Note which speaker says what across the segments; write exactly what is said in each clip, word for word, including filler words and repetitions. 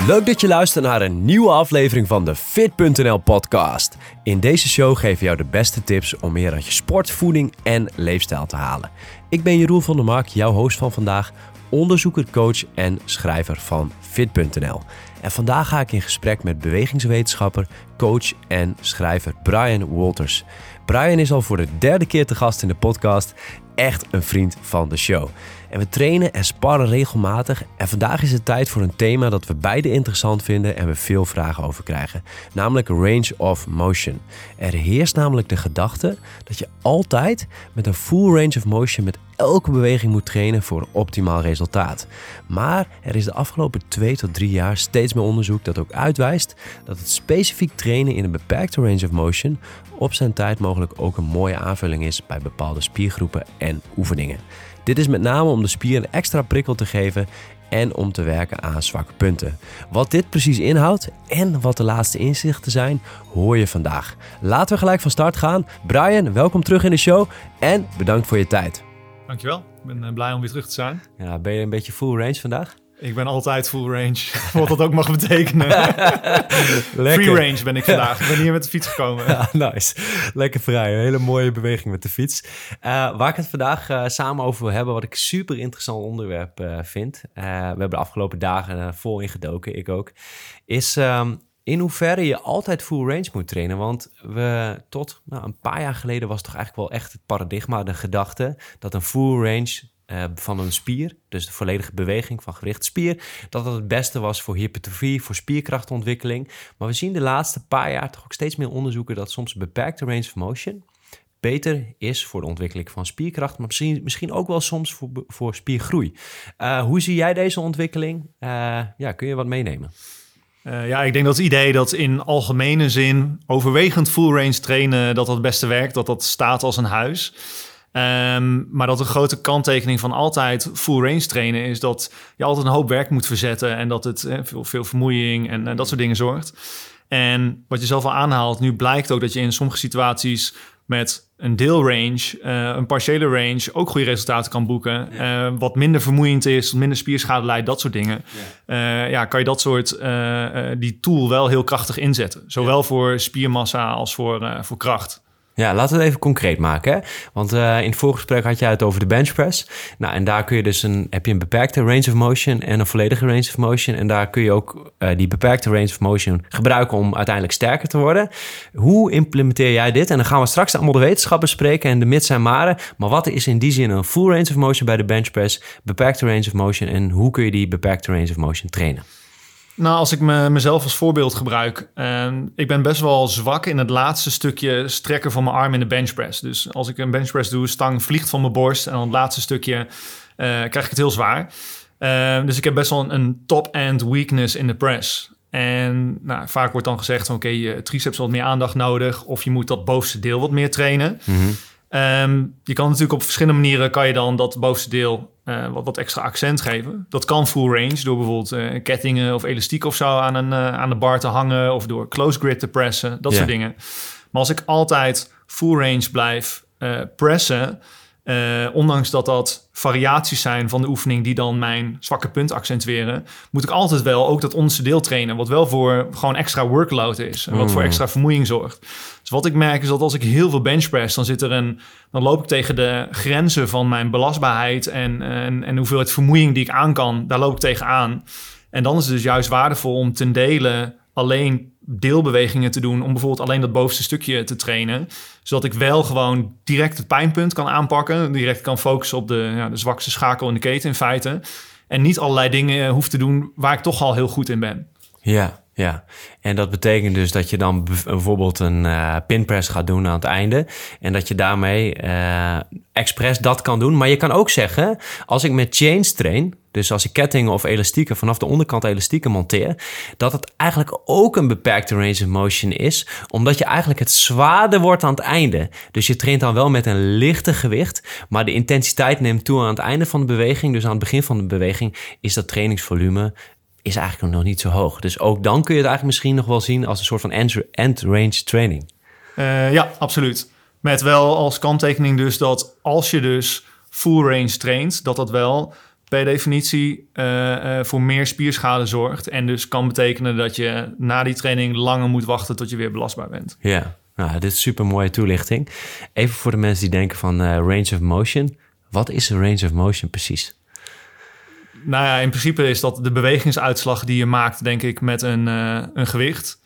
Speaker 1: Leuk dat je luistert naar een nieuwe aflevering van de Fit punt n l podcast. In deze show geven we jou de beste tips om meer uit je sport, voeding en leefstijl te halen. Ik ben Jeroen van der Mark, jouw host van vandaag, onderzoeker, coach en schrijver van Fit punt n l. En vandaag ga ik in gesprek met bewegingswetenschapper, coach en schrijver Brian Walters. Brian is al voor de derde keer te gast in de podcast. Echt een vriend van de show. En we trainen en sparren regelmatig. En vandaag is het tijd voor een thema dat we beide interessant vinden en we veel vragen over krijgen. Namelijk range of motion. Er heerst namelijk de gedachte dat je altijd met een full range of motion met elke beweging moet trainen voor een optimaal resultaat. Maar er is de afgelopen twee tot drie jaar steeds meer onderzoek dat ook uitwijst dat het specifiek trainen in een beperkte range of motion op zijn tijd mogelijk ook een mooie aanvulling is bij bepaalde spiergroepen en oefeningen. Dit is met name om de spier een extra prikkel te geven en om te werken aan zwakke punten. Wat dit precies inhoudt en wat de laatste inzichten zijn, hoor je vandaag. Laten we gelijk van start gaan. Brian, welkom terug in de show en bedankt voor je tijd.
Speaker 2: Dankjewel, ik ben blij om weer terug te zijn.
Speaker 1: Ja, ben je een beetje full range vandaag?
Speaker 2: Ik ben altijd full range, wat dat ook mag betekenen. Free range ben ik vandaag. Ik ben hier met de fiets gekomen.
Speaker 1: Ja, nice. Lekker vrij. Een hele mooie beweging met de fiets. Uh, waar ik het vandaag uh, samen over wil hebben, wat ik een super interessant onderwerp uh, vind. Uh, we hebben de afgelopen dagen uh, vol ingedoken, ik ook. Is um, in hoeverre je altijd full range moet trainen. Want we tot nou, een paar jaar geleden was toch eigenlijk wel echt het paradigma, de gedachte dat een full range Uh, van een spier, dus de volledige beweging van gerichte spier, dat dat het beste was voor hypertrofie, voor spierkrachtontwikkeling. Maar we zien de laatste paar jaar toch ook steeds meer onderzoeken dat soms een beperkte range of motion beter is voor de ontwikkeling van spierkracht, maar misschien, misschien ook wel soms voor, voor spiergroei. Uh, hoe zie jij deze ontwikkeling? Uh, ja, kun je wat meenemen?
Speaker 2: Uh, ja, ik denk dat het idee dat in algemene zin overwegend full range trainen, dat dat het beste werkt, dat dat staat als een huis. Um, maar dat een grote kanttekening van altijd full range trainen is dat je altijd een hoop werk moet verzetten en dat het eh, veel, veel vermoeiing en, en dat soort dingen zorgt. En wat je zelf al aanhaalt, nu blijkt ook dat je in sommige situaties met een deelrange, uh, een partiële range ook goede resultaten kan boeken. Ja. Uh, wat minder vermoeiend is, minder spierschade leidt, dat soort dingen. Ja, uh, ja kan je dat soort, uh, uh, die tool wel heel krachtig inzetten. Zowel ja. voor spiermassa als voor, uh, voor kracht.
Speaker 1: Ja, laten we het even concreet maken. Hè? Want uh, in het voorgesprek had je het over de benchpress. Nou, en daar kun je dus een, heb je een beperkte range of motion en een volledige range of motion. En daar kun je ook uh, die beperkte range of motion gebruiken om uiteindelijk sterker te worden. Hoe implementeer jij dit? En dan gaan we straks allemaal de wetenschap bespreken en de mits en maren. Maar wat is in die zin een full range of motion bij de benchpress, beperkte range of motion en hoe kun je die beperkte range of motion trainen?
Speaker 2: Nou, als ik me, mezelf als voorbeeld gebruik. Uh, ik ben best wel zwak in het laatste stukje strekken van mijn arm in de benchpress. Dus als ik een benchpress doe, stang vliegt van mijn borst en dan het laatste stukje uh, krijg ik het heel zwaar. Uh, dus ik heb best wel een, een top-end weakness in de press. En nou, vaak wordt dan gezegd van oké, okay, je triceps wat meer aandacht nodig of je moet dat bovenste deel wat meer trainen. Mm-hmm. Um, je kan natuurlijk op verschillende manieren kan je dan dat bovenste deel uh, wat, wat extra accent geven. Dat kan full range door bijvoorbeeld uh, kettingen of elastiek of zo aan, een, uh, aan de bar te hangen of door close grip te pressen, dat yeah. soort dingen. Maar als ik altijd full range blijf uh, pressen, uh, ondanks dat dat variaties zijn van de oefening die dan mijn zwakke punt accentueren, moet ik altijd wel ook dat onderste deel trainen, wat wel voor gewoon extra workload is en wat mm. voor extra vermoeiing zorgt. Dus wat ik merk is dat als ik heel veel benchpress, dan zit er een, dan loop ik tegen de grenzen van mijn belastbaarheid en, en, en hoeveelheid vermoeiing die ik aan kan, daar loop ik tegen aan. En dan is het dus juist waardevol om ten dele alleen deelbewegingen te doen, om bijvoorbeeld alleen dat bovenste stukje te trainen, zodat ik wel gewoon direct het pijnpunt kan aanpakken, direct kan focussen op de, ja, de zwakste schakel in de keten in feite, en niet allerlei dingen hoef te doen waar ik toch al heel goed in ben.
Speaker 1: Ja, ja. En dat betekent dus dat je dan bijvoorbeeld een uh, pinpress gaat doen aan het einde en dat je daarmee uh, expres dat kan doen. Maar je kan ook zeggen, als ik met chains train, dus als ik kettingen of elastieken vanaf de onderkant elastieken monteer, dat het eigenlijk ook een beperkte range of motion is, omdat je eigenlijk het zwaarder wordt aan het einde. Dus je traint dan wel met een lichte gewicht, maar de intensiteit neemt toe aan het einde van de beweging. Dus aan het begin van de beweging is dat trainingsvolume is eigenlijk nog niet zo hoog. Dus ook dan kun je het eigenlijk misschien nog wel zien als een soort van end range training.
Speaker 2: Uh, ja, absoluut. Met wel als kanttekening dus dat als je dus full range traint, dat dat wel per definitie uh, uh, voor meer spierschade zorgt. En dus kan betekenen dat je na die training langer moet wachten tot je weer belastbaar bent.
Speaker 1: Ja, nou, dit is super mooie toelichting. Even voor de mensen die denken van uh, range of motion. Wat is een range of motion precies?
Speaker 2: Nou ja, in principe is dat de bewegingsuitslag die je maakt, denk ik, met een, uh, een gewicht.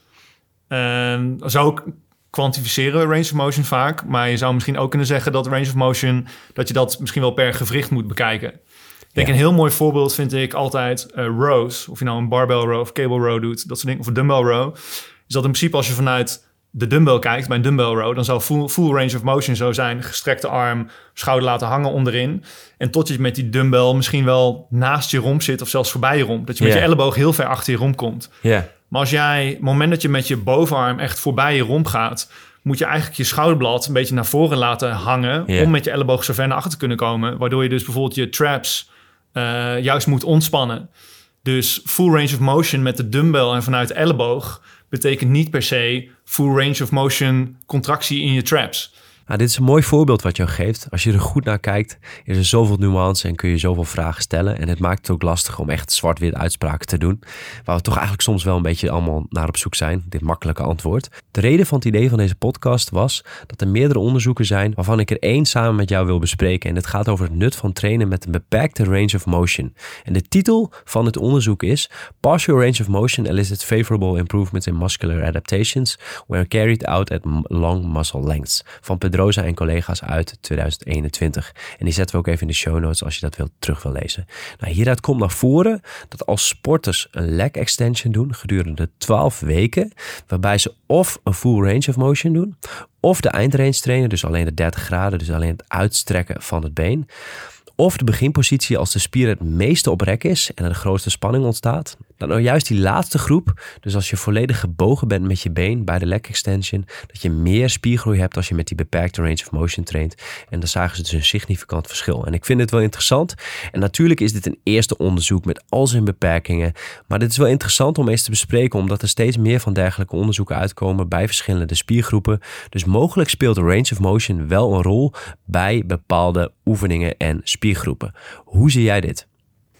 Speaker 2: Uh, zo kwantificeren we range of motion vaak. Maar je zou misschien ook kunnen zeggen dat range of motion, dat je dat misschien wel per gewricht moet bekijken. Ik denk ja. een heel mooi voorbeeld vind ik altijd uh, rows. Of je nou een barbell row of cable row doet, dat soort dingen. Of een dumbbell row. Is dat in principe als je vanuit de dumbbell kijkt, bij een dumbbell row, dan zou full, full range of motion zo zijn. Gestrekte arm, schouder laten hangen onderin. En tot je met die dumbbell misschien wel naast je romp zit of zelfs voorbij je romp. Dat je met yeah. je elleboog heel ver achter je romp komt.
Speaker 1: Yeah.
Speaker 2: Maar als jij, op het moment dat je met je bovenarm echt voorbij je romp gaat, moet je eigenlijk je schouderblad een beetje naar voren laten hangen yeah. om met je elleboog zo ver naar achter te kunnen komen. Waardoor je dus bijvoorbeeld je traps uh, juist moet ontspannen. Dus full range of motion met de dumbbell en vanuit de elleboog betekent niet per se full range of motion contractie in je traps.
Speaker 1: Nou, dit is een mooi voorbeeld wat je geeft. Als je er goed naar kijkt, is er zoveel nuance en kun je zoveel vragen stellen. En het maakt het ook lastig om echt zwart-wit uitspraken te doen. Waar we toch eigenlijk soms wel een beetje allemaal naar op zoek zijn. Dit makkelijke antwoord. De reden van het idee van deze podcast was dat er meerdere onderzoeken zijn waarvan ik er één samen met jou wil bespreken. En het gaat over het nut van trainen met een beperkte range of motion. En de titel van het onderzoek is Partial Range of Motion Elicits Favorable Improvements in Muscular Adaptations When Carried Out at Long Muscle Lengths. Van Pedro en collega's uit twintig eenentwintig. En die zetten we ook even in de show notes als je dat wilt, terug wil lezen. Nou, hieruit komt naar voren dat als sporters een leg extension doen gedurende twaalf weken, waarbij ze of een full range of motion doen, of de eindrange trainen, dus alleen de dertig graden, dus alleen het uitstrekken van het been, of de beginpositie als de spier het meeste op rek is en er de grootste spanning ontstaat. Dan nou juist die laatste groep, dus als je volledig gebogen bent met je been bij de leg extension, dat je meer spiergroei hebt als je met die beperkte range of motion traint. En dan zagen ze dus een significant verschil. En ik vind het wel interessant. En natuurlijk is dit een eerste onderzoek met al zijn beperkingen. Maar dit is wel interessant om eens te bespreken, omdat er steeds meer van dergelijke onderzoeken uitkomen bij verschillende spiergroepen. Dus mogelijk speelt de range of motion wel een rol bij bepaalde oefeningen en spiergroepen. Hoe zie jij dit?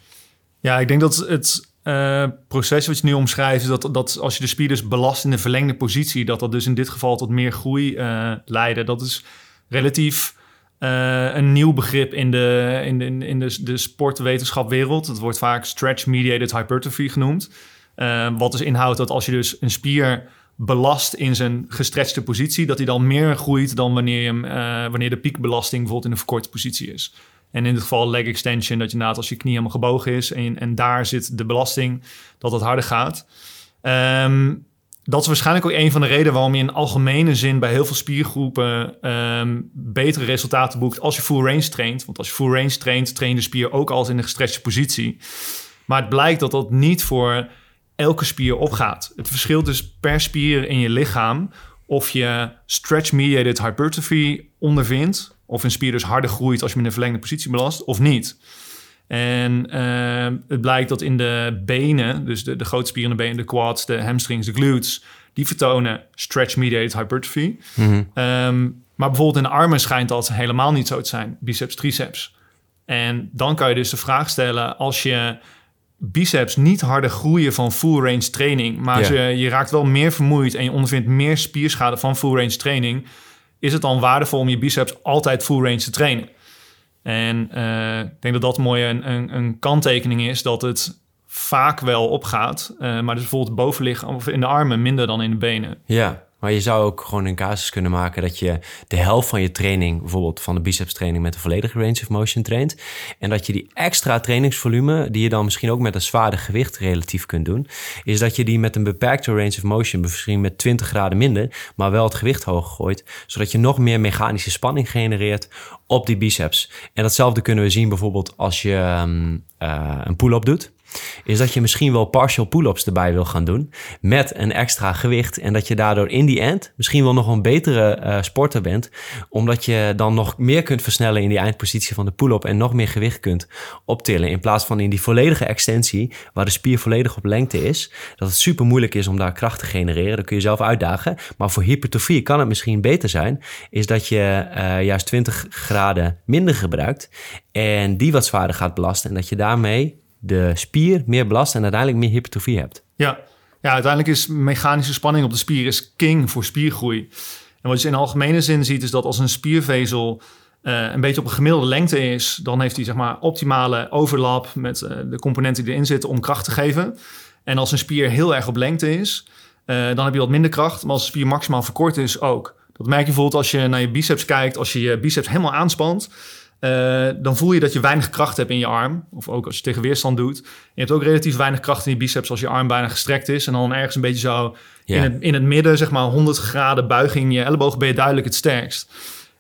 Speaker 2: Ja, ik denk dat het uh, proces wat je nu omschrijft, dat, dat als je de spier dus belast in de verlengde positie, dat dat dus in dit geval tot meer groei uh, leidde. Dat is relatief uh, een nieuw begrip in de, in de, in de, de sportwetenschapwereld. Het wordt vaak stretch-mediated hypertrophy genoemd. Uh, wat dus inhoudt dat als je dus een spier belast in zijn gestretchte positie, dat hij dan meer groeit dan wanneer, je hem, uh, wanneer de piekbelasting bijvoorbeeld in een verkorte positie is. En in dit geval leg extension, dat je inderdaad als je knie helemaal gebogen is en, en daar zit de belasting, dat het harder gaat. Um, dat is waarschijnlijk ook een van de redenen waarom je in algemene zin bij heel veel spiergroepen um, betere resultaten boekt als je full range traint. Want als je full range traint, train je de spier ook al in een gestretchte positie. Maar het blijkt dat dat niet voor elke spier opgaat. Het verschilt dus per spier in je lichaam of je stretch-mediated hypertrophy ondervindt, of een spier dus harder groeit als je hem in een verlengde positie belast, of niet. En uh, het blijkt dat in de benen, dus de, de grote spieren in de benen, de quads, de hamstrings, de glutes, die vertonen stretch-mediated hypertrophy. Mm-hmm. Um, maar bijvoorbeeld in de armen schijnt dat helemaal niet zo te zijn. Biceps, triceps. En dan kan je dus de vraag stellen, als je biceps niet harder groeien van full range training, maar yeah. ze, je raakt wel meer vermoeid en je ondervindt meer spierschade van full range training, is het dan waardevol om je biceps altijd full range te trainen? En uh, ik denk dat dat mooi een, een, een kanttekening is, dat het vaak wel opgaat, uh, maar dus bijvoorbeeld bovenlichaam of in de armen minder dan in de benen.
Speaker 1: Ja. Maar je zou ook gewoon een casus kunnen maken dat je de helft van je training, bijvoorbeeld van de biceps training, met een volledige range of motion traint. En dat je die extra trainingsvolume, die je dan misschien ook met een zwaarder gewicht relatief kunt doen, is dat je die met een beperkte range of motion, misschien met twintig graden minder, maar wel het gewicht hoger gooit, zodat je nog meer mechanische spanning genereert op die biceps. En datzelfde kunnen we zien bijvoorbeeld als je um, uh, een pull-up doet.
Speaker 3: is dat je misschien wel partial pull-ups erbij wil gaan doen met een extra gewicht en dat je daardoor in die end misschien wel nog een betere uh, sporter bent, omdat je dan nog meer kunt versnellen in die eindpositie van de pull-up en nog meer gewicht kunt optillen in plaats van in die volledige extensie waar de spier volledig op lengte is, dat het super moeilijk is om daar kracht te genereren. Dat kun je zelf uitdagen, maar voor hypertrofie kan het misschien beter zijn, is dat je uh, juist twintig graden minder gebruikt en die wat zwaarder gaat belasten en dat je daarmee de spier meer belast en uiteindelijk meer hypertrofie hebt.
Speaker 2: Ja, ja uiteindelijk is mechanische spanning op de spier is king voor spiergroei. En wat je in algemene zin ziet is dat als een spiervezel uh, een beetje op een gemiddelde lengte is, dan heeft hij zeg maar optimale overlap met uh, de componenten die erin zitten om kracht te geven. En als een spier heel erg op lengte is, uh, dan heb je wat minder kracht. Maar als een spier maximaal verkort is ook. Dat merk je bijvoorbeeld als je naar je biceps kijkt. Als je je biceps helemaal aanspant, uh, dan voel je dat je weinig kracht hebt in je arm. Of ook als je tegen weerstand doet. Je hebt ook relatief weinig kracht in je biceps als je arm bijna gestrekt is. En dan ergens een beetje zo yeah. in, het, in het midden, zeg maar honderd graden buiging. Je elleboog ben je duidelijk het sterkst.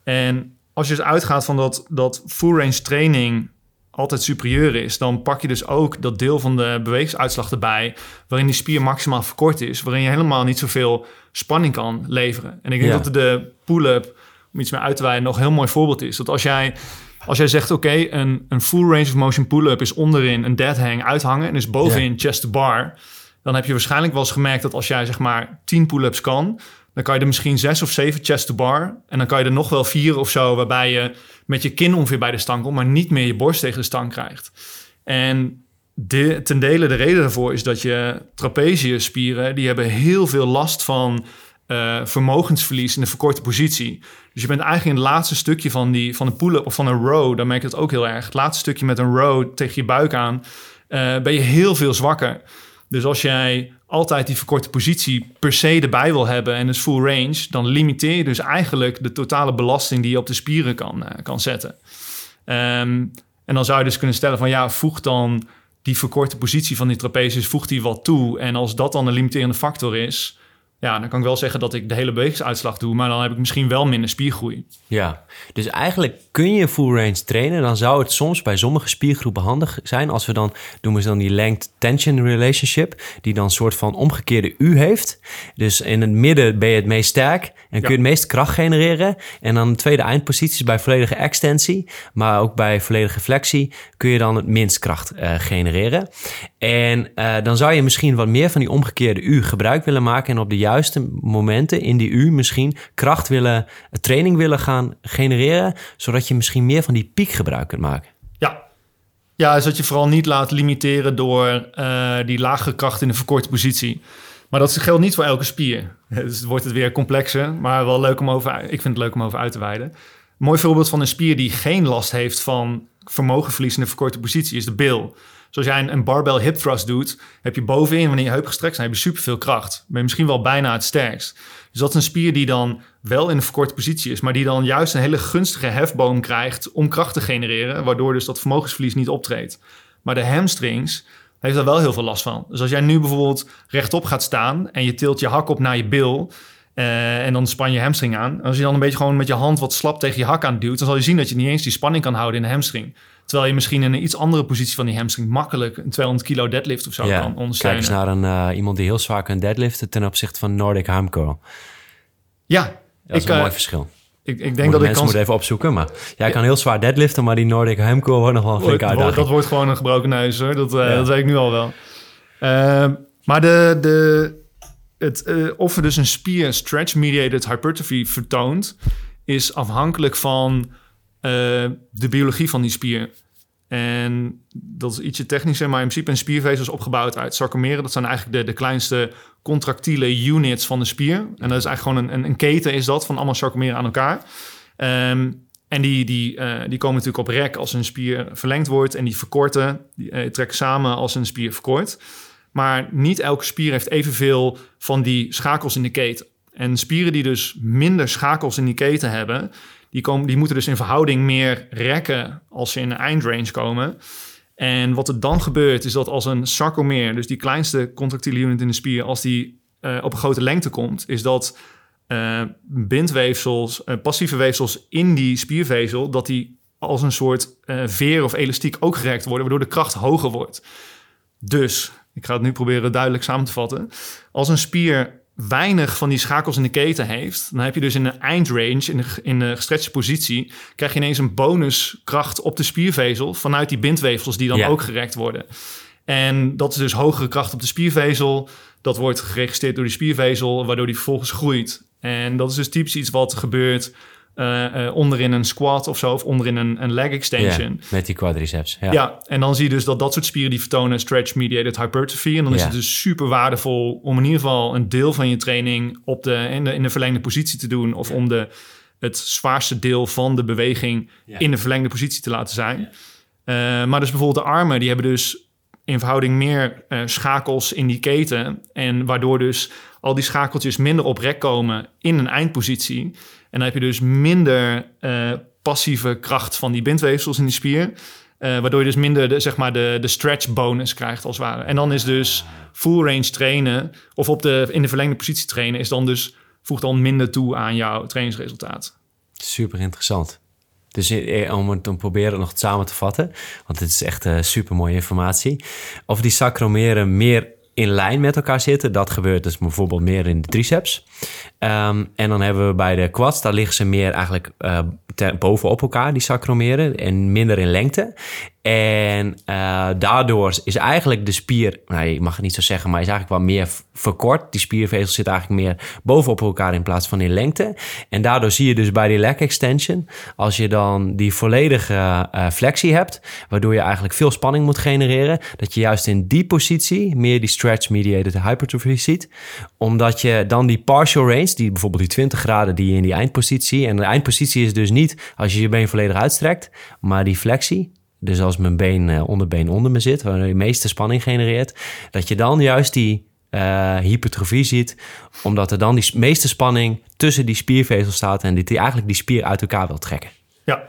Speaker 2: En als je dus uitgaat van dat, dat full range training altijd superieur is, dan pak je dus ook dat deel van de bewegingsuitslag erbij, waarin die spier maximaal verkort is, waarin je helemaal niet zoveel spanning kan leveren. En ik denk ja. dat de pull-up, om iets meer uit te wijden, nog een heel mooi voorbeeld is. Dat als jij, als jij zegt, oké, okay, een, een full range of motion pull-up is onderin een dead hang uithangen en is bovenin ja. chest to bar, dan heb je waarschijnlijk wel eens gemerkt dat als jij zeg maar tien pull-ups kan, dan kan je er misschien zes of zeven chest to bar. En dan kan je er nog wel vier of zo, waarbij je met je kin ongeveer bij de stang komt, maar niet meer je borst tegen de stang krijgt. En de, ten dele de reden daarvoor is dat je trapeziusspieren, die hebben heel veel last van uh, vermogensverlies in de verkorte positie. Dus je bent eigenlijk in het laatste stukje van, die, van een pull-up of van een row, dan merk je dat ook heel erg. Het laatste stukje met een row tegen je buik aan, uh, ben je heel veel zwakker. Dus als jij altijd die verkorte positie per se erbij wil hebben en dus full range, dan limiteer je dus eigenlijk de totale belasting die je op de spieren kan, uh, kan zetten. Um, en dan zou je dus kunnen stellen van ja, voeg dan die verkorte positie van die trapezius, voegt die wat toe. En als dat dan een limiterende factor is, ja, dan kan ik wel zeggen dat ik de hele bewegingsuitslag doe, maar dan heb ik misschien wel minder spiergroei.
Speaker 3: Ja, dus eigenlijk kun je full range trainen. Dan zou het soms bij sommige spiergroepen handig zijn als we dan, noemen ze dan die length tension relationship, die dan een soort van omgekeerde U heeft. Dus in het midden ben je het meest sterk en kun je ja. het meest kracht genereren. En dan de tweede eindpositie bij volledige extensie, maar ook bij volledige flexie kun je dan het minst kracht uh, genereren. En uh, dan zou je misschien wat meer van die omgekeerde U gebruik willen maken en op de juiste momenten in die U misschien kracht willen, training willen gaan genereren, zodat je misschien meer van die piek gebruik kunt maken.
Speaker 2: Ja, ja, dus dat je vooral niet laat limiteren door uh, die lage kracht in de verkorte positie. Maar dat geldt niet voor elke spier. Dus wordt het weer complexer, maar wel leuk om over, ik vind het leuk om over uit te wijden. Een mooi voorbeeld van een spier die geen last heeft van vermogenverlies in de verkorte positie is de bil. Zoals jij een, een barbell hip thrust doet, heb je bovenin, wanneer je heup gestrekt zijn, heb je superveel kracht. Ben je misschien wel bijna het sterkst. Dus dat is een spier die dan wel in een verkorte positie is, maar die dan juist een hele gunstige hefboom krijgt om kracht te genereren, waardoor dus dat vermogensverlies niet optreedt. Maar de hamstrings heeft daar wel heel veel last van. Dus als jij nu bijvoorbeeld rechtop gaat staan en je tilt je hak op naar je bil, Uh, en dan span je hamstring aan. En als je dan een beetje gewoon met je hand wat slap tegen je hak aan duwt, dan zal je zien dat je niet eens die spanning kan houden in de hamstring. Terwijl je misschien in een iets andere positie van die hamstring makkelijk een tweehonderd kilo deadlift of zo ja, kan ondersteunen.
Speaker 3: Kijk eens naar een, uh, iemand die heel zwaar kan deadliften ten opzichte van Nordic arm curl.
Speaker 2: Ja.
Speaker 3: Dat is
Speaker 2: ik,
Speaker 3: een
Speaker 2: uh,
Speaker 3: mooi verschil.
Speaker 2: Ik, ik denk
Speaker 3: Moet
Speaker 2: dat
Speaker 3: ik
Speaker 2: ik kan...
Speaker 3: moeten even opzoeken, maar jij ja. kan heel zwaar deadliften, maar die Nordic arm curl wordt nog wel een flinke uitdaging.
Speaker 2: Dat wordt gewoon een gebroken neus, hoor. Dat, uh, ja. dat weet ik nu al wel. Uh, maar de... de Het, uh, of er dus een spier stretch-mediated hypertrophy vertoont, is afhankelijk van uh, de biologie van die spier. En dat is ietsje technischer, maar in principe een spiervezel is opgebouwd uit sarcomeren. Dat zijn eigenlijk de, de kleinste contractiele units van de spier. En dat is eigenlijk gewoon een, een, een keten is dat, van allemaal sarcomeren aan elkaar. Um, en die, die, uh, die komen natuurlijk op rek als een spier verlengd wordt. En die verkorten, die uh, trekken samen als een spier verkort. Maar niet elke spier heeft evenveel van die schakels in de keten. En spieren die dus minder schakels in die keten hebben, die, komen, die moeten dus in verhouding meer rekken als ze in de eindrange komen. En wat er dan gebeurt, is dat als een sarcomeer, dus die kleinste contractiele unit in de spier, als die uh, op een grote lengte komt, is dat uh, bindweefsels, uh, passieve weefsels in die spiervezel, dat die als een soort uh, veer of elastiek ook gerekt worden, waardoor de kracht hoger wordt. Dus, ik ga het nu proberen duidelijk samen te vatten. Als een spier weinig van die schakels in de keten heeft, dan heb je dus in een eindrange, in de, in de gestretchte positie, krijg je ineens een bonuskracht op de spiervezel vanuit die bindweefsels die dan ja. ook gerekt worden. En dat is dus hogere kracht op de spiervezel. Dat wordt geregistreerd door die spiervezel, waardoor die vervolgens groeit. En dat is dus typisch iets wat gebeurt uh, uh, onderin een squat of zo, of onderin een, een leg extension.
Speaker 3: Ja, met die quadriceps. Ja.
Speaker 2: ja, en dan zie je dus dat dat soort spieren die vertonen stretch-mediated hypertrophy. En dan ja. is het dus super waardevol om in ieder geval een deel van je training op de, in, de, in de verlengde positie te doen. Of ja. om de, het zwaarste deel van de beweging ja. in de verlengde positie te laten zijn. Ja. Uh, maar dus bijvoorbeeld de armen, die hebben dus in verhouding meer uh, schakels in die keten. En waardoor dus al die schakeltjes minder op rek komen in een eindpositie. En dan heb je dus minder uh, passieve kracht van die bindweefsels in die spier. Uh, waardoor je dus minder de, zeg maar de, de stretch bonus krijgt als het ware. En dan is dus full range trainen of op de, in de verlengde positie trainen is dan dus, voegt dan minder toe aan jouw trainingsresultaat.
Speaker 3: Super interessant. Dus om het te proberen nog samen te vatten, want dit is echt uh, super mooie informatie. Of die sacromeren meer in lijn met elkaar zitten, dat gebeurt dus bijvoorbeeld meer in de triceps. Um, en dan hebben we bij de quads, daar liggen ze meer eigenlijk uh, te, bovenop elkaar, die sacromeren, en minder in lengte. En uh, daardoor is eigenlijk de spier, nou, je mag het niet zo zeggen, maar is eigenlijk wel meer verkort. Die spiervezel zit eigenlijk meer bovenop elkaar in plaats van in lengte. En daardoor zie je dus bij die leg extension, als je dan die volledige uh, flexie hebt, waardoor je eigenlijk veel spanning moet genereren, dat je juist in die positie meer die stretch-mediated hypertrophy ziet. Omdat je dan die partial range, die bijvoorbeeld die twintig graden die je in die eindpositie, en de eindpositie is dus niet als je je been volledig uitstrekt, maar die flexie, dus als mijn been uh, onderbeen onder me zit, waar je de meeste spanning genereert, dat je dan juist die uh, hypertrofie ziet, omdat er dan die meeste spanning tussen die spiervezel staat en die, die eigenlijk die spier uit elkaar wil trekken.
Speaker 2: Ja,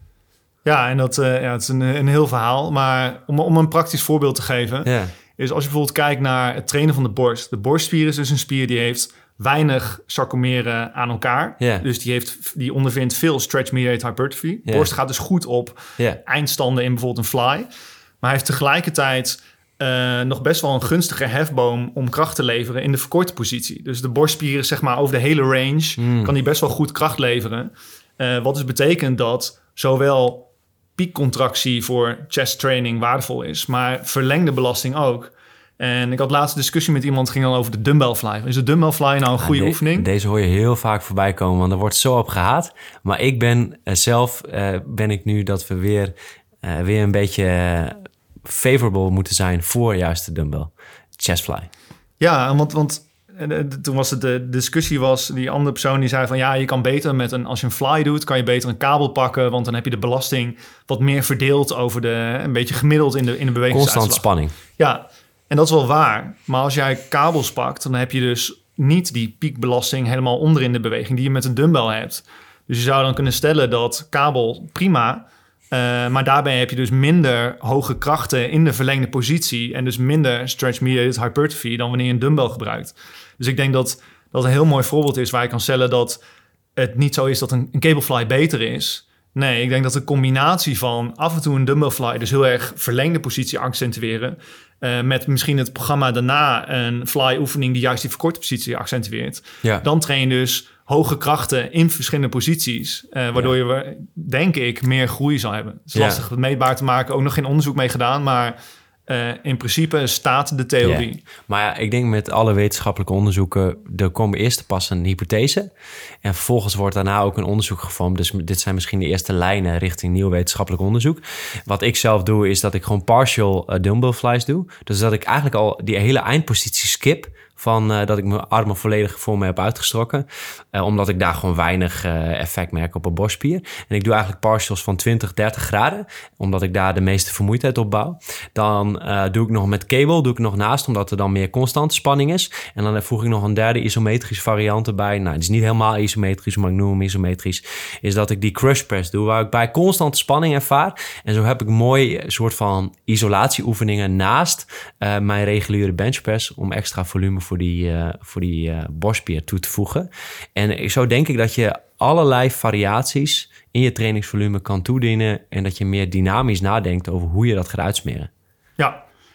Speaker 2: ja en dat uh, ja, het is een, een heel verhaal, maar om, om een praktisch voorbeeld te geven, ja. is als je bijvoorbeeld kijkt naar het trainen van de borst. De borstspier is dus een spier die heeft weinig sarcomeren aan elkaar. Yeah. Dus die, heeft, die ondervindt veel stretch-mediated hypertrophy. Yeah. Borst gaat dus goed op yeah. eindstanden in bijvoorbeeld een fly. Maar hij heeft tegelijkertijd uh, nog best wel een gunstige hefboom om kracht te leveren in de verkorte positie. Dus de borstspieren, zeg maar, over de hele range mm. kan die best wel goed kracht leveren. Uh, wat dus betekent dat zowel piekcontractie voor chest training waardevol is, maar verlengde belasting ook. En ik had laatst een discussie met iemand, ging dan over de dumbbell fly. Is de dumbbell fly nou een goede ja, de, oefening?
Speaker 3: Deze hoor je heel vaak voorbij komen, want er wordt zo op gehaat. Maar ik ben uh, zelf, uh, ben ik nu dat we weer, uh, weer een beetje uh, favorable moeten zijn voor juist de dumbbell chest fly.
Speaker 2: Ja, want, want uh, toen was het de discussie was, die andere persoon die zei van ja, je kan beter met een, als je een fly doet, kan je beter een kabel pakken, want dan heb je de belasting wat meer verdeeld over de, een beetje gemiddeld in de, in de bewegingsuitslag.
Speaker 3: Constant spanning.
Speaker 2: Ja. En dat is wel waar. Maar als jij kabels pakt, dan heb je dus niet die piekbelasting helemaal onderin de beweging die je met een dumbbell hebt. Dus je zou dan kunnen stellen dat kabel prima, uh, maar daarbij heb je dus minder hoge krachten in de verlengde positie en dus minder stretch-mediated hypertrophy dan wanneer je een dumbbell gebruikt. Dus ik denk dat dat een heel mooi voorbeeld is waar je kan stellen dat het niet zo is dat een, een cablefly beter is. Nee, ik denk dat de combinatie van af en toe een dumbbell fly, dus heel erg verlengde positie accentueren, Uh, met misschien het programma daarna een fly oefening die juist die verkorte positie accentueert. Ja. Dan train je dus hoge krachten in verschillende posities, uh, waardoor ja. je, denk ik, meer groei zal hebben. Het is ja. lastig het meetbaar te maken, ook nog geen onderzoek mee gedaan, maar uh, in principe staat de theorie.
Speaker 3: Ja. Maar ja, ik denk met alle wetenschappelijke onderzoeken, er komen eerst pas een hypothese en vervolgens wordt daarna ook een onderzoek gevormd. Dus dit zijn misschien de eerste lijnen richting nieuw wetenschappelijk onderzoek. Wat ik zelf doe, is dat ik gewoon partial uh, dumbbell flies doe. Dus dat ik eigenlijk al die hele eindpositie skip, van uh, dat ik mijn armen volledig voor me heb uitgestrokken. Uh, omdat ik daar gewoon weinig uh, effect merk op een borstspier. En ik doe eigenlijk partials van twintig, dertig graden. Omdat ik daar de meeste vermoeidheid op bouw. Dan uh, doe ik nog met cable, doe ik nog naast. Omdat er dan meer constante spanning is. En dan voeg ik nog een derde isometrische variant erbij. Nou, het is niet helemaal isometrisch, maar ik noem hem isometrisch. Is dat ik die crush press doe, waar ik bij constante spanning ervaar. En zo heb ik mooi soort van isolatieoefeningen naast uh, mijn reguliere benchpress. Om extra volume voor die, uh, voor die uh, borstspier toe te voegen. En zo denk ik dat je allerlei variaties in je trainingsvolume kan toedienen en dat je meer dynamisch nadenkt over hoe je dat gaat uitsmeren.
Speaker 2: Ja,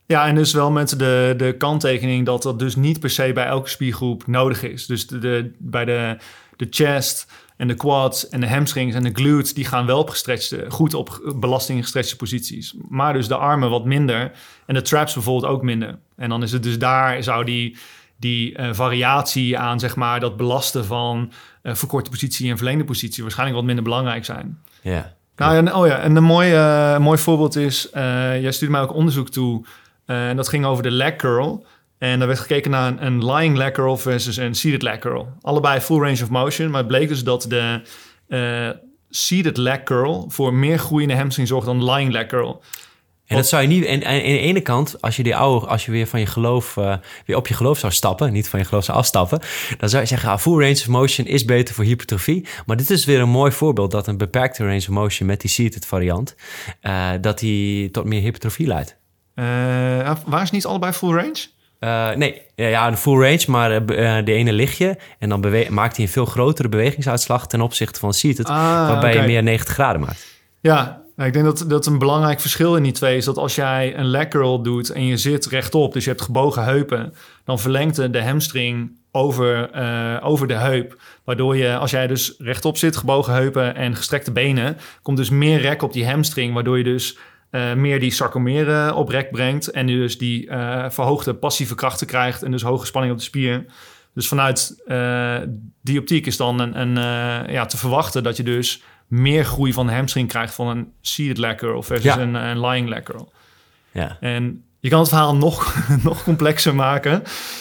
Speaker 2: Ja, en dus wel met de, de kanttekening dat dat dus niet per se bij elke spiergroep nodig is. Dus de, de, bij de, de chest en de quads en de hamstrings en de glutes, die gaan wel op gestretchte, goed op belasting gestretchte posities. Maar dus de armen wat minder en de traps bijvoorbeeld ook minder. En dan is het dus daar, zou die, die uh, variatie aan, zeg maar, dat belasten van uh, verkorte positie en verlengde positie waarschijnlijk wat minder belangrijk zijn.
Speaker 3: Ja. Yeah.
Speaker 2: Nou, en, oh ja, en een mooi, uh, mooi voorbeeld is, uh, jij stuurde mij ook onderzoek toe. Uh, en dat ging over de leg curl. En daar werd gekeken naar een, een lying leg curl versus een seated leg curl. Allebei full range of motion. Maar het bleek dus dat de uh, seated leg curl voor meer groeiende hamstring zorgt dan de lying leg curl.
Speaker 3: En dat zou je niet... En aan de ene kant, als je die oude, als je weer van je geloof, uh, weer op je geloof zou stappen, niet van je geloof zou afstappen, dan zou je zeggen, ah, full range of motion is beter voor hypertrofie. Maar dit is weer een mooi voorbeeld dat een beperkte range of motion met die seated variant, uh, dat die tot meer hypertrofie leidt.
Speaker 2: Uh, waar is niet allebei full range?
Speaker 3: Uh, nee, ja, een full range, maar uh, de ene lig je en dan bewe- maakt hij een veel grotere bewegingsuitslag ten opzichte van seated,
Speaker 2: ah,
Speaker 3: waarbij
Speaker 2: okay.
Speaker 3: je meer negentig graden maakt.
Speaker 2: Ja, ik denk dat, dat een belangrijk verschil in die twee is dat als jij een leg curl doet en je zit rechtop, dus je hebt gebogen heupen, dan verlengt de hamstring over, uh, over de heup. Waardoor je, als jij dus rechtop zit, gebogen heupen en gestrekte benen, komt dus meer rek op die hamstring, waardoor je dus Uh, meer die sarcomeren op rek brengt en dus die uh, verhoogde passieve krachten krijgt en dus hoge spanning op de spier. Dus vanuit uh, die optiek is dan een, een, uh, ja, te verwachten dat je dus meer groei van de hamstring krijgt van een seated leg curl versus ja. een, een lying leg curl.
Speaker 3: Ja.
Speaker 2: En je kan het verhaal nog, nog complexer maken.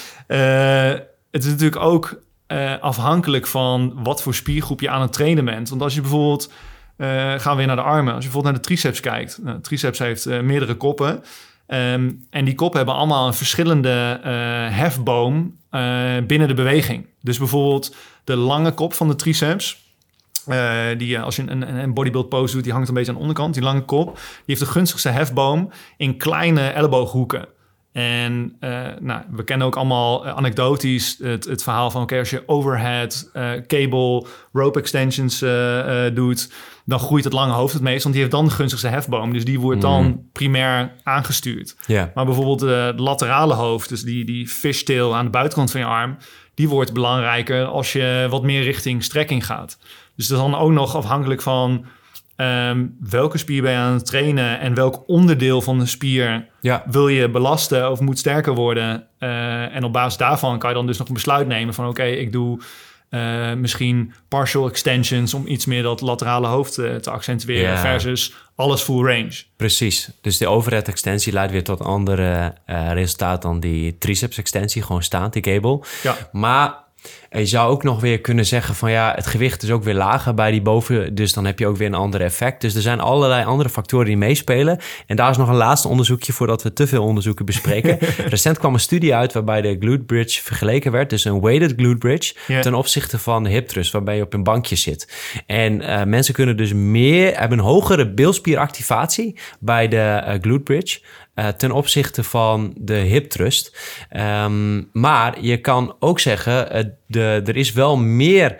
Speaker 2: Uh, het is natuurlijk ook uh, afhankelijk van wat voor spiergroep je aan het trainen bent. Want als je bijvoorbeeld Uh, gaan we weer naar de armen. Als je bijvoorbeeld naar de triceps kijkt. Nou, triceps heeft uh, meerdere koppen. Um, en die koppen hebben allemaal een verschillende uh, hefboom uh, binnen de beweging. Dus bijvoorbeeld de lange kop van de triceps. Uh, die als je een, een bodybuild pose doet, die hangt een beetje aan de onderkant. Die lange kop, die heeft de gunstigste hefboom in kleine ellebooghoeken. En uh, nou, we kennen ook allemaal uh, anekdotisch het, het verhaal van... oké, okay, als je overhead, uh, cable, rope extensions uh, uh, doet... dan groeit het lange hoofd het meest, want die heeft dan de gunstigste hefboom. Dus die wordt dan mm. primair aangestuurd. Yeah. Maar bijvoorbeeld uh, het laterale hoofd, dus die, die fishtail aan de buitenkant van je arm... die wordt belangrijker als je wat meer richting strekking gaat. Dus dat is dan ook nog afhankelijk van... Um, welke spier ben je aan het trainen en welk onderdeel van de spier ja. wil je belasten of moet sterker worden. Uh, en op basis daarvan kan je dan dus nog een besluit nemen van oké, okay, ik doe uh, misschien partial extensions om iets meer dat laterale hoofd uh, te accentueren ja. versus alles full range.
Speaker 3: Precies, dus de overhead extensie leidt weer tot andere uh, resultaat dan die triceps extensie, gewoon staand, die cable. Ja. Maar je zou ook nog weer kunnen zeggen van ja, het gewicht is ook weer lager bij die boven, dus dan heb je ook weer een ander effect. Dus er zijn allerlei andere factoren die meespelen. En daar is nog een laatste onderzoekje voordat we te veel onderzoeken bespreken. Recent kwam een studie uit waarbij de glute bridge vergeleken werd, dus een weighted glute bridge, yeah. ten opzichte van de hip thrust, waarbij je op een bankje zit. En uh, mensen kunnen dus meer, hebben een hogere bilspieractivatie bij de uh, glute bridge, Uh, ten opzichte van de hip thrust. Um, maar je kan ook zeggen, uh, de, er is wel meer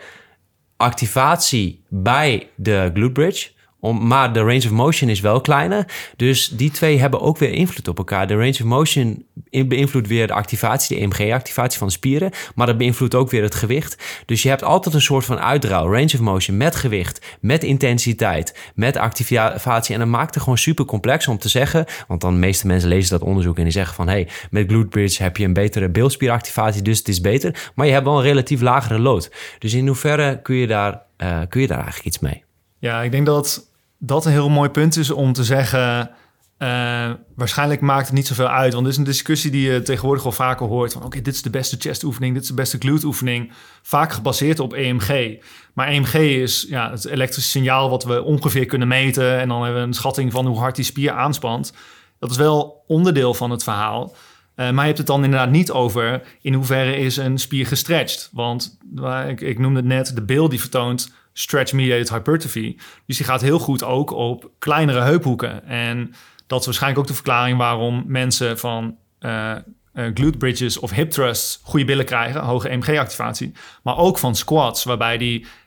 Speaker 3: activatie bij de glute bridge. Om, maar de range of motion is wel kleiner. Dus die twee hebben ook weer invloed op elkaar. De range of motion beïnvloedt weer de activatie, de E M G-activatie van de spieren. Maar dat beïnvloedt ook weer het gewicht. Dus je hebt altijd een soort van uitruil. Range of motion met gewicht, met intensiteit, met activatie. En dat maakt het gewoon super complex om te zeggen. Want dan de meeste mensen lezen dat onderzoek en die zeggen van hey, met glute bridge heb je een betere bilspieractivatie, dus het is beter. Maar je hebt wel een relatief lagere load. Dus in hoeverre kun je daar, uh, kun je daar eigenlijk iets mee?
Speaker 2: Ja, ik denk dat dat een heel mooi punt is om te zeggen... Uh, waarschijnlijk maakt het niet zoveel uit. Want dit is een discussie die je tegenwoordig al vaker hoort. Van oké, okay, dit is de beste chest-oefening, dit is de beste glute-oefening. Vaak gebaseerd op E M G. Maar E M G is ja, het elektrische signaal wat we ongeveer kunnen meten. En dan hebben we een schatting van hoe hard die spier aanspant. Dat is wel onderdeel van het verhaal. Uh, maar je hebt het dan inderdaad niet over in hoeverre is een spier gestretched. Want uh, ik, ik noemde het net, de beeld die vertoont stretch-mediated hypertrophy. Dus die gaat heel goed ook op kleinere heuphoeken. En dat is waarschijnlijk ook de verklaring waarom mensen van uh, uh, glute bridges of hip thrusts goede billen krijgen, hoge E M G-activatie. Maar ook van squats, waarbij die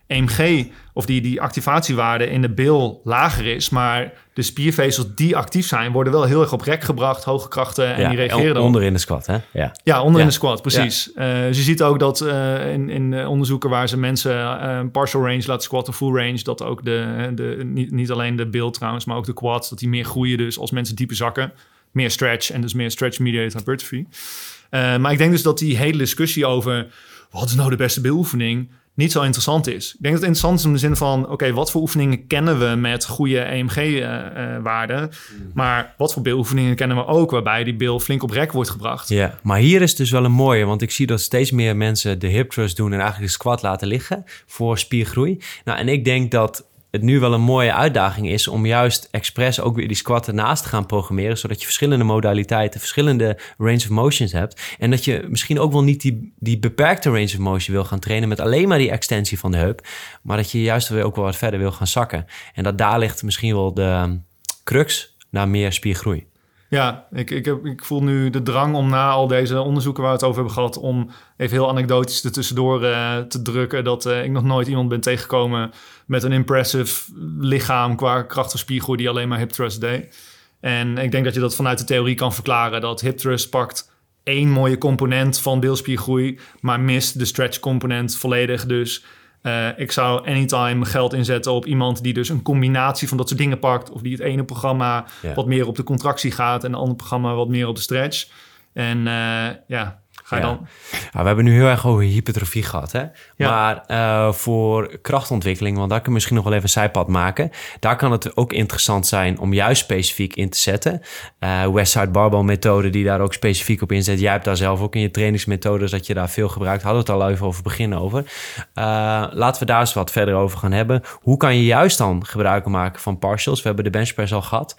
Speaker 2: E M G of die, die activatiewaarde in de bil lager is, maar de spiervezels die actief zijn, worden wel heel erg op rek gebracht, hoge krachten en
Speaker 3: ja,
Speaker 2: die reageren dan.
Speaker 3: Onder in de squat, hè? Ja,
Speaker 2: ja onder
Speaker 3: ja.
Speaker 2: in de squat, precies. Ja. Uh, dus je ziet ook dat uh, in, in onderzoeken waar ze mensen uh, partial range laten squatten, full range, dat ook de, de niet, niet alleen de bil trouwens, maar ook de quads, dat die meer groeien dus als mensen dieper zakken. Meer stretch en dus meer stretch-mediated hypertrophy. Uh, maar ik denk dus dat die hele discussie over wat is nou de beste biloefening niet zo interessant is. Ik denk dat het interessant is in de zin van, oké, okay, wat voor oefeningen kennen we met goede E M G-waarden? Uh, uh, mm. Maar wat voor biloefeningen kennen we ook waarbij die bil flink op rek wordt gebracht?
Speaker 3: Ja, maar hier is dus wel een mooie, want ik zie dat steeds meer mensen de hip thrust doen en eigenlijk de squat laten liggen voor spiergroei. Nou, en ik denk dat het nu wel een mooie uitdaging is om juist expres ook weer die squat ernaast te gaan programmeren, zodat je verschillende modaliteiten, verschillende range of motions hebt. En dat je misschien ook wel niet die, die beperkte range of motion wil gaan trainen met alleen maar die extensie van de heup, maar dat je juist weer ook wel wat verder wil gaan zakken. En dat daar ligt misschien wel de crux naar meer spiergroei.
Speaker 2: Ja, ik, ik, heb, ik voel nu de drang om na al deze onderzoeken waar we het over hebben gehad, om even heel anekdotisch er tussendoor uh, te drukken dat uh, ik nog nooit iemand ben tegengekomen met een impressive lichaam qua kracht of spiergroei die alleen maar hip thrust deed. En ik denk dat je dat vanuit de theorie kan verklaren, dat hip thrust pakt één mooie component van bilspiergroei, maar mist de stretch component volledig. Dus Uh, ik zou anytime geld inzetten op iemand die dus een combinatie van dat soort dingen pakt. Of die het ene programma yeah. wat meer op de contractie gaat en het andere programma wat meer op de stretch. En uh, ja, ga je
Speaker 3: ja.
Speaker 2: dan...
Speaker 3: Ja, we hebben nu heel erg over hypertrofie gehad, hè?
Speaker 2: Ja.
Speaker 3: Maar uh, voor krachtontwikkeling, want daar kun je misschien nog wel even een zijpad maken. Daar kan het ook interessant zijn om juist specifiek in te zetten. Uh, Westside Barbell methode die daar ook specifiek op inzet. Jij hebt daar zelf ook in je trainingsmethodes dat je daar veel gebruikt. Hadden we het al even over beginnen over. Uh, laten we daar eens wat verder over gaan hebben. Hoe kan je juist dan gebruik maken van partials? We hebben de benchpress al gehad.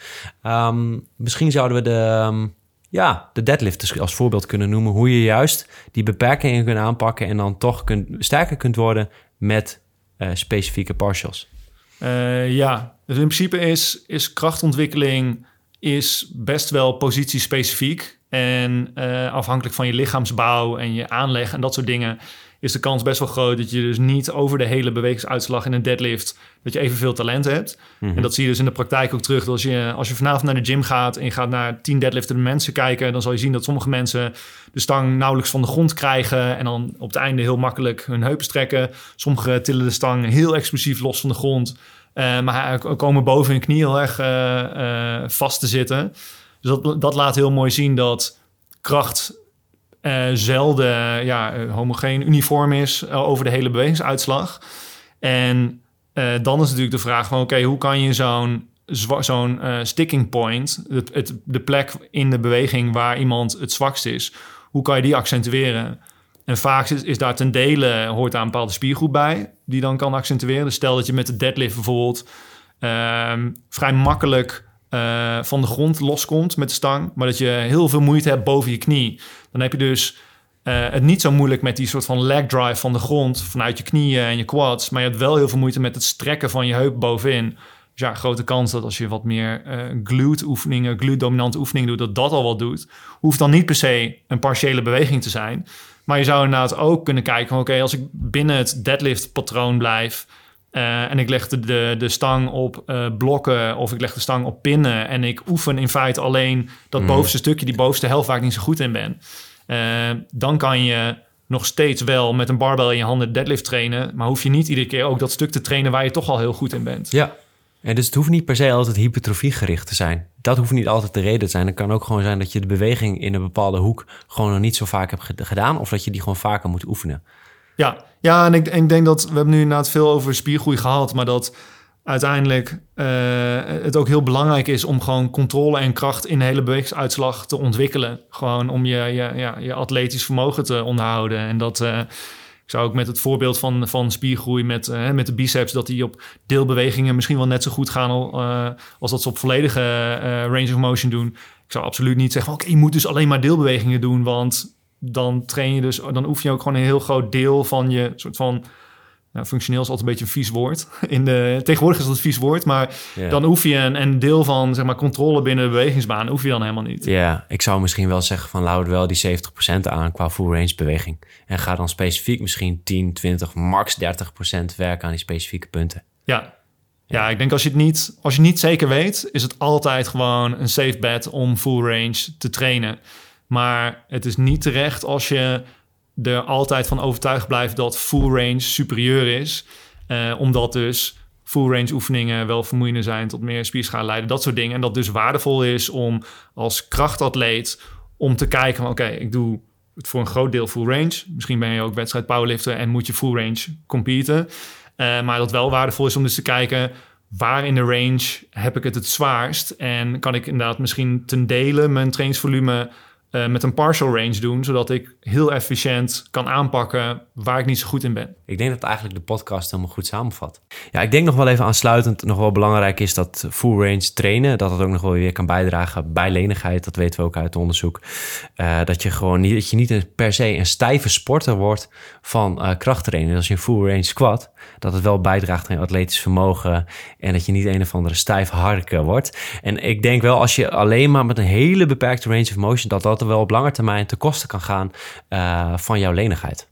Speaker 3: Um, misschien zouden we de... Um, Ja, de deadlift als voorbeeld kunnen noemen. Hoe je juist die beperkingen kunt aanpakken en dan toch kunt, sterker kunt worden met uh, specifieke partials.
Speaker 2: Uh, ja, dus in principe is, is krachtontwikkeling is best wel positiespecifiek. En uh, afhankelijk van je lichaamsbouw en je aanleg en dat soort dingen is de kans best wel groot dat je dus niet over de hele bewegingsuitslag in een deadlift dat je evenveel talent hebt. Mm-hmm. En dat zie je dus in de praktijk ook terug. Dat als je, als je vanavond naar de gym gaat en je gaat naar tien deadliftende mensen kijken, dan zal je zien dat sommige mensen de stang nauwelijks van de grond krijgen en dan op het einde heel makkelijk hun heupen strekken. Sommigen tillen de stang heel explosief los van de grond, uh, maar komen boven hun knie heel erg uh, uh, vast te zitten. Dus dat, dat laat heel mooi zien dat kracht Uh, zelden ja, uh, homogeen, uniform is uh, over de hele bewegingsuitslag. En uh, dan is natuurlijk de vraag van oké, okay, hoe kan je zo'n, zwa- zo'n uh, sticking point, het, het, de plek in de beweging waar iemand het zwakst is, hoe kan je die accentueren? En vaak is, is daar ten dele, hoort daar een bepaalde spiergroep bij, die dan kan accentueren. Dus stel dat je met de deadlift bijvoorbeeld uh, vrij makkelijk Uh, van de grond loskomt met de stang, maar dat je heel veel moeite hebt boven je knie. Dan heb je dus uh, het niet zo moeilijk met die soort van leg drive van de grond vanuit je knieën en je quads, maar je hebt wel heel veel moeite met het strekken van je heup bovenin. Dus ja, grote kans dat als je wat meer uh, glute oefeningen, glute dominante oefeningen doet, dat dat al wat doet. Hoeft dan niet per se een partiële beweging te zijn, maar je zou inderdaad ook kunnen kijken van oké, okay, als ik binnen het deadlift patroon blijf, Uh, en ik leg de, de, de stang op uh, blokken of ik leg de stang op pinnen en ik oefen in feite alleen dat mm. bovenste stukje, die bovenste helft waar ik niet zo goed in ben. Uh, dan kan je nog steeds wel met een barbell in je handen deadlift trainen, maar hoef je niet iedere keer ook dat stuk te trainen waar je toch al heel goed in bent.
Speaker 3: Ja, en dus het hoeft niet per se altijd hypertrofiegericht te zijn. Dat hoeft niet altijd de reden te zijn. Het kan ook gewoon zijn dat je de beweging in een bepaalde hoek gewoon nog niet zo vaak hebt gedaan of dat je die gewoon vaker moet oefenen.
Speaker 2: Ja, ja en, ik, en ik denk dat we hebben nu inderdaad veel over spiergroei gehad, maar dat uiteindelijk uh, het ook heel belangrijk is om gewoon controle en kracht in de hele bewegingsuitslag te ontwikkelen. Gewoon om je, je, ja, je atletisch vermogen te onderhouden. En dat uh, ik zou ook met het voorbeeld van, van spiergroei met, uh, met de biceps, dat die op deelbewegingen misschien wel net zo goed gaan uh, als dat ze op volledige uh, range of motion doen. Ik zou absoluut niet zeggen, oké, okay, je moet dus alleen maar deelbewegingen doen, want dan train je dus, dan oefen je ook gewoon een heel groot deel van je soort van Nou, functioneel is altijd een beetje een vies woord. In de, tegenwoordig is dat een vies woord, maar
Speaker 3: Ja.
Speaker 2: dan hoef je een, een deel van zeg maar, controle binnen de bewegingsbaan, hoef je dan helemaal niet.
Speaker 3: Ja, ik zou misschien wel zeggen van laat wel die zeventig procent aan qua full range beweging. En ga dan specifiek misschien tien, twintig, max dertig procent werken aan die specifieke punten.
Speaker 2: Ja. Ja, ik denk als je het niet, als je niet zeker weet, is het altijd gewoon een safe bet om full range te trainen. Maar het is niet terecht als je er altijd van overtuigd blijft dat full range superieur is. Uh, omdat dus full range oefeningen wel vermoeiender zijn, tot meer spierschade leiden, dat soort dingen. En dat dus waardevol is om als krachtatleet om te kijken van oké, okay, ik doe het voor een groot deel full range. Misschien ben je ook wedstrijd powerlifter en moet je full range competen. Uh, maar dat wel waardevol is om dus te kijken waar in de range heb ik het het zwaarst. En kan ik inderdaad misschien ten dele mijn trainingsvolume uh, met een partial range doen, zodat ik heel efficiënt kan aanpakken waar ik niet zo goed in ben.
Speaker 3: Ik denk dat eigenlijk de podcast helemaal goed samenvat. Ja, ik denk nog wel even aansluitend nog wel belangrijk is dat full range trainen, dat het ook nog wel weer kan bijdragen bij lenigheid. Dat weten we ook uit onderzoek. Uh, dat je gewoon niet, dat je niet een, per se een stijve sporter wordt van uh, krachttrainen. Als je een full range squat, dat het wel bijdraagt aan je atletisch vermogen en dat je niet een of andere stijf harken wordt. En ik denk wel als je alleen maar met een hele beperkte range of motion, dat dat er wel op lange termijn ten koste kan gaan uh, van jouw lenigheid.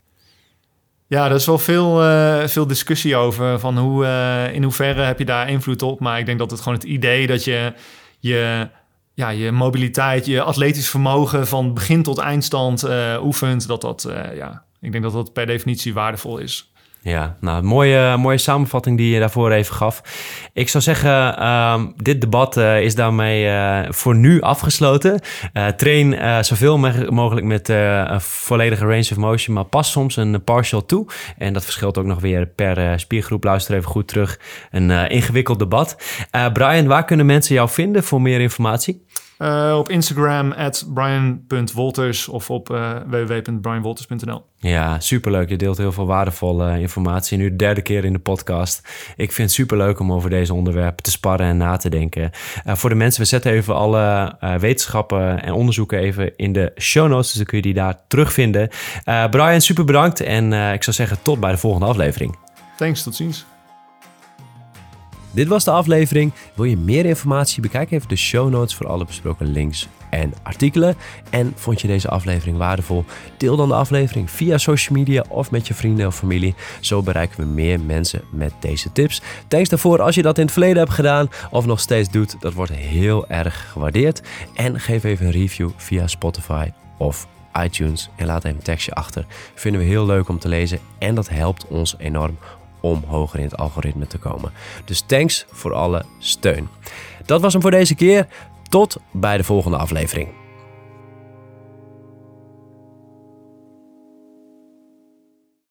Speaker 2: Ja, er is wel veel, uh, veel discussie over van hoe, uh, in hoeverre heb je daar invloed op. Maar ik denk dat het gewoon het idee dat je je, ja, je mobiliteit, je atletisch vermogen van begin tot eindstand uh, oefent, dat dat, uh, ja, ik denk dat dat per definitie waardevol is.
Speaker 3: Ja, nou, mooie, mooie samenvatting die je daarvoor even gaf. Ik zou zeggen, um, dit debat uh, is daarmee uh, voor nu afgesloten. Uh, train uh, zoveel mogelijk met uh, een volledige range of motion, maar pas soms een partial toe. En dat verschilt ook nog weer per uh, spiergroep. Luister even goed terug. Een uh, ingewikkeld debat. Uh, Brian, waar kunnen mensen jou vinden voor meer informatie?
Speaker 2: Uh, op Instagram at brian punt wolters of op uh, w w w punt brian wolters punt n l.
Speaker 3: Ja, superleuk. Je deelt heel veel waardevolle informatie. Nu de derde keer in de podcast. Ik vind het superleuk om over deze onderwerpen te sparren en na te denken. Uh, voor de mensen, we zetten even alle uh, wetenschappen en onderzoeken even in de show notes. Dus dan kun je die daar terugvinden. Uh, Brian, super bedankt. En uh, ik zou zeggen tot bij de volgende aflevering.
Speaker 2: Thanks, tot ziens.
Speaker 1: Dit was de aflevering. Wil je meer informatie? Bekijk even de show notes voor alle besproken links en artikelen. En vond je deze aflevering waardevol? Deel dan de aflevering via social media of met je vrienden of familie. Zo bereiken we meer mensen met deze tips. Thanks daarvoor als je dat in het verleden hebt gedaan of nog steeds doet. Dat wordt heel erg gewaardeerd. En geef even een review via Spotify of iTunes en laat even een tekstje achter. Vinden we heel leuk om te lezen en dat helpt ons enorm om hoger in het algoritme te komen. Dus thanks voor alle steun. Dat was hem voor deze keer. Tot bij de volgende aflevering.